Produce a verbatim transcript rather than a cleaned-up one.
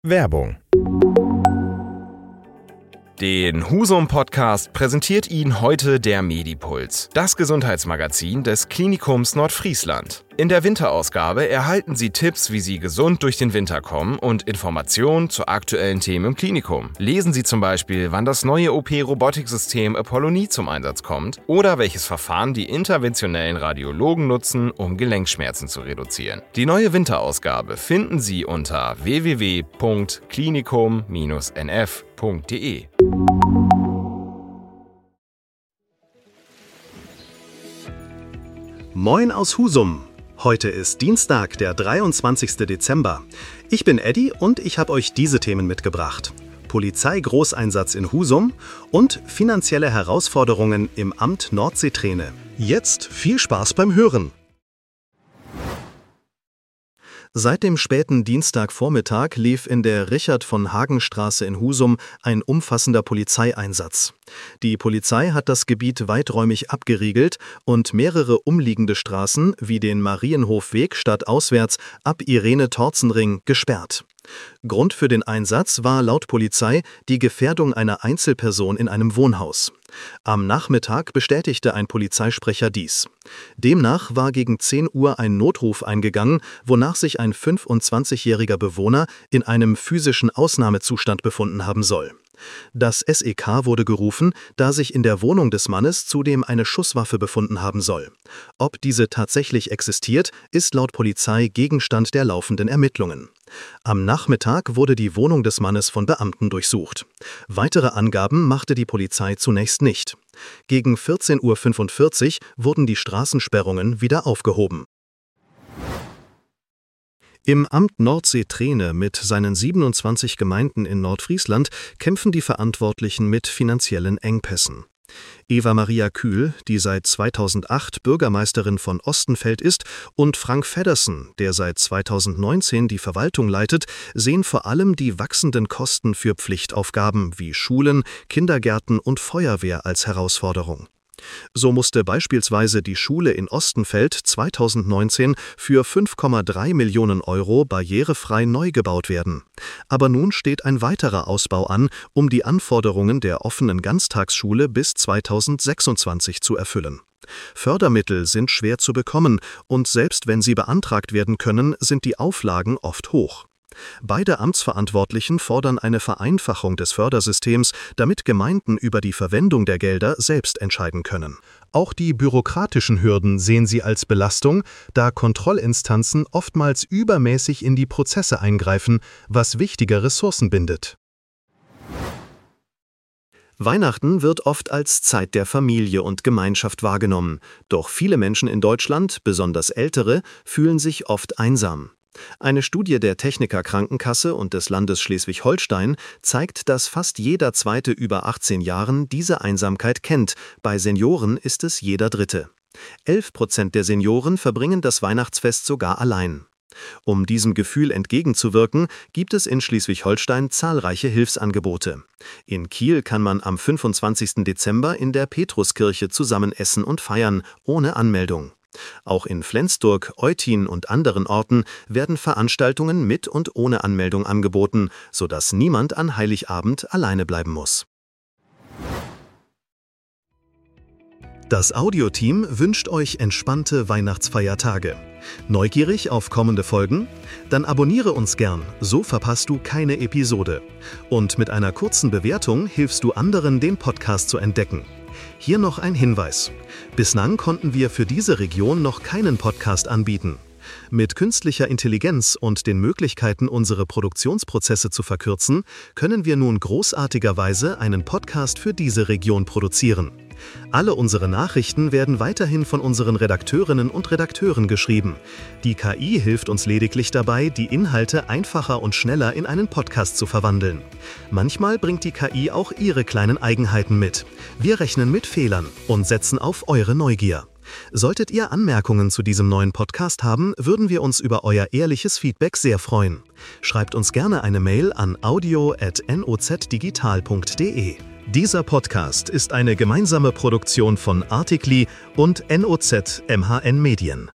Werbung. Den Husum-Podcast präsentiert Ihnen heute der Medipuls, das Gesundheitsmagazin des Klinikums Nordfriesland. In der Winterausgabe erhalten Sie Tipps, wie Sie gesund durch den Winter kommen und Informationen zu aktuellen Themen im Klinikum. Lesen Sie zum Beispiel, wann das neue O P-Robotiksystem Apollonie zum Einsatz kommt oder welches Verfahren die interventionellen Radiologen nutzen, um Gelenkschmerzen zu reduzieren. Die neue Winterausgabe finden Sie unter w w w punkt klinikum Bindestrich n f punkt d e. Moin aus Husum. Heute ist Dienstag, der dreiundzwanzigster Dezember. Ich bin Eddie und ich habe euch diese Themen mitgebracht. Polizeigroßeinsatz in Husum und finanzielle Herausforderungen im Amt Nordseeträne. Jetzt viel Spaß beim Hören. Seit dem späten Dienstagvormittag lief in der Richard-von-Hagen-Straße in Husum ein umfassender Polizeieinsatz. Die Polizei hat das Gebiet weiträumig abgeriegelt und mehrere umliegende Straßen wie den Marienhofweg stadtauswärts ab Irene-Torzen-Ring gesperrt. Grund für den Einsatz war laut Polizei die Gefährdung einer Einzelperson in einem Wohnhaus. Am Nachmittag bestätigte ein Polizeisprecher dies. Demnach war gegen zehn Uhr ein Notruf eingegangen, wonach sich ein fünfundzwanzigjähriger Bewohner in einem physischen Ausnahmezustand befunden haben soll. Das S E K wurde gerufen, da sich in der Wohnung des Mannes zudem eine Schusswaffe befunden haben soll. Ob diese tatsächlich existiert, ist laut Polizei Gegenstand der laufenden Ermittlungen. Am Nachmittag wurde die Wohnung des Mannes von Beamten durchsucht. Weitere Angaben machte die Polizei zunächst nicht. Gegen vierzehn Uhr fünfundvierzig wurden die Straßensperrungen wieder aufgehoben. Im Amt Nordseeträne mit seinen siebenundzwanzig Gemeinden in Nordfriesland kämpfen die Verantwortlichen mit finanziellen Engpässen. Eva Maria Kühl, die seit zweitausendacht Bürgermeisterin von Ostenfeld ist, und Frank Feddersen, der seit zweitausendneunzehn die Verwaltung leitet, sehen vor allem die wachsenden Kosten für Pflichtaufgaben wie Schulen, Kindergärten und Feuerwehr als Herausforderung. So musste beispielsweise die Schule in Ostenfeld zweitausendneunzehn für fünf Komma drei Millionen Euro barrierefrei neu gebaut werden. Aber nun steht ein weiterer Ausbau an, um die Anforderungen der offenen Ganztagsschule bis zweitausendsechsundzwanzig zu erfüllen. Fördermittel sind schwer zu bekommen und selbst wenn sie beantragt werden können, sind die Auflagen oft hoch. Beide Amtsverantwortlichen fordern eine Vereinfachung des Fördersystems, damit Gemeinden über die Verwendung der Gelder selbst entscheiden können. Auch die bürokratischen Hürden sehen sie als Belastung, da Kontrollinstanzen oftmals übermäßig in die Prozesse eingreifen, was wichtige Ressourcen bindet. Weihnachten wird oft als Zeit der Familie und Gemeinschaft wahrgenommen. Doch viele Menschen in Deutschland, besonders Ältere, fühlen sich oft einsam. Eine Studie der Techniker Krankenkasse und des Landes Schleswig-Holstein zeigt, dass fast jeder Zweite über achtzehn Jahren diese Einsamkeit kennt. Bei Senioren ist es jeder Dritte. elf Prozent der Senioren verbringen das Weihnachtsfest sogar allein. Um diesem Gefühl entgegenzuwirken, gibt es in Schleswig-Holstein zahlreiche Hilfsangebote. In Kiel kann man am fünfundzwanzigsten Dezember in der Petruskirche zusammen essen und feiern, ohne Anmeldung. Auch in Flensburg, Eutin und anderen Orten werden Veranstaltungen mit und ohne Anmeldung angeboten, sodass niemand an Heiligabend alleine bleiben muss. Das Audioteam wünscht euch entspannte Weihnachtsfeiertage. Neugierig auf kommende Folgen? Dann abonniere uns gern, so verpasst du keine Episode. Und mit einer kurzen Bewertung hilfst du anderen, den Podcast zu entdecken. Hier noch ein Hinweis. Bislang konnten wir für diese Region noch keinen Podcast anbieten. Mit künstlicher Intelligenz und den Möglichkeiten, unsere Produktionsprozesse zu verkürzen, können wir nun großartigerweise einen Podcast für diese Region produzieren. Alle unsere Nachrichten werden weiterhin von unseren Redakteurinnen und Redakteuren geschrieben. Die K I hilft uns lediglich dabei, die Inhalte einfacher und schneller in einen Podcast zu verwandeln. Manchmal bringt die K I auch ihre kleinen Eigenheiten mit. Wir rechnen mit Fehlern und setzen auf eure Neugier. Solltet ihr Anmerkungen zu diesem neuen Podcast haben, würden wir uns über euer ehrliches Feedback sehr freuen. Schreibt uns gerne eine Mail an audio at nozdigital punkt de. Dieser Podcast ist eine gemeinsame Produktion von Artikli und N O Z M H N Medien.